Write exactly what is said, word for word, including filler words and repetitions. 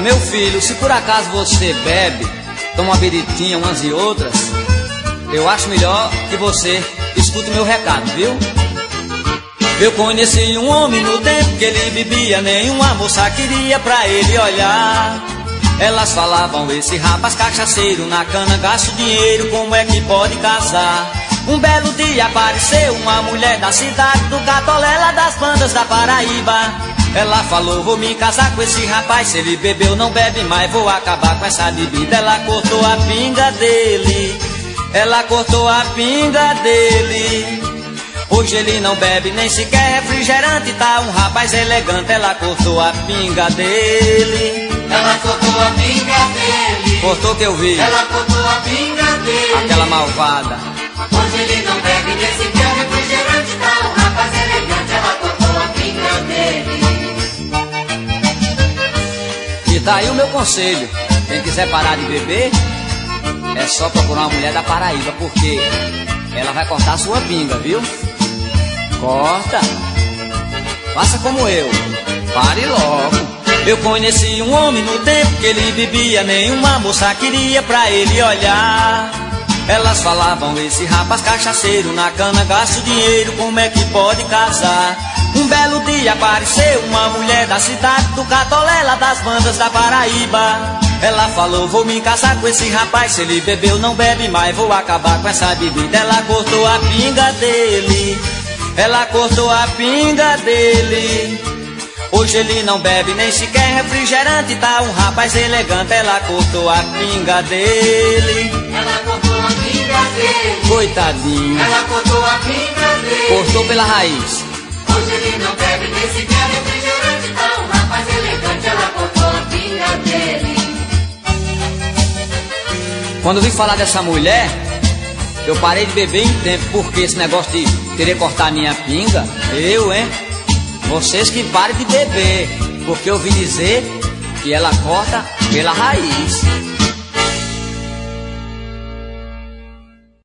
meu filho, se por acaso você bebe, toma uma biritinha umas e outras, eu acho melhor que você escute meu recado, viu? Eu conheci um homem no tempo que ele bebia, nenhuma moça queria pra ele olhar. Elas falavam, esse rapaz cachaceiro na cana gasta dinheiro, como é que pode casar? Um belo dia apareceu uma mulher da cidade, do Catolela das bandas da Paraíba. Ela falou, vou me casar com esse rapaz, se ele bebeu não bebe mais, vou acabar com essa bebida. Ela cortou a pinga dele, ela cortou a pinga dele. Hoje ele não bebe nem sequer refrigerante, tá um rapaz elegante. Ela cortou a pinga dele, ela cortou a pinga dele. Cortou que eu vi, ela cortou a pinga dele. Aquela malvada. Hoje ele não bebe nem sequer refrigerante, tá um rapaz elegante. Ela cortou a pinga dele. E tá aí o meu conselho, quem quiser parar de beber, é só procurar uma mulher da Paraíba, porque ela vai cortar a sua pinga, viu? Corta. Faça como eu, pare logo. Eu conheci um homem no tempo que ele bebia, nenhuma moça queria pra ele olhar. Elas falavam, esse rapaz cachaceiro na cana gasta dinheiro, como é que pode casar? Um belo dia apareceu uma mulher da cidade, do Catolela das bandas da Paraíba. Ela falou, vou me casar com esse rapaz, se ele bebeu não bebe mais, vou acabar com essa bebida. Ela cortou a pinga dele, ela cortou a pinga dele. Hoje ele não bebe nem sequer refrigerante, tá um rapaz elegante. Ela cortou a pinga dele, ela cortou a pinga dele. Coitadinho, ela cortou a pinga dele. Cortou pela raiz. Hoje ele não bebe nem sequer refrigerante, tá um rapaz elegante. Ela cortou a pinga dele. Quando eu vi falar dessa mulher, eu parei de beber em tempo, porque esse negócio de querer cortar minha pinga, eu, hein? Vocês que parem de beber, porque eu ouvi dizer que ela corta pela raiz.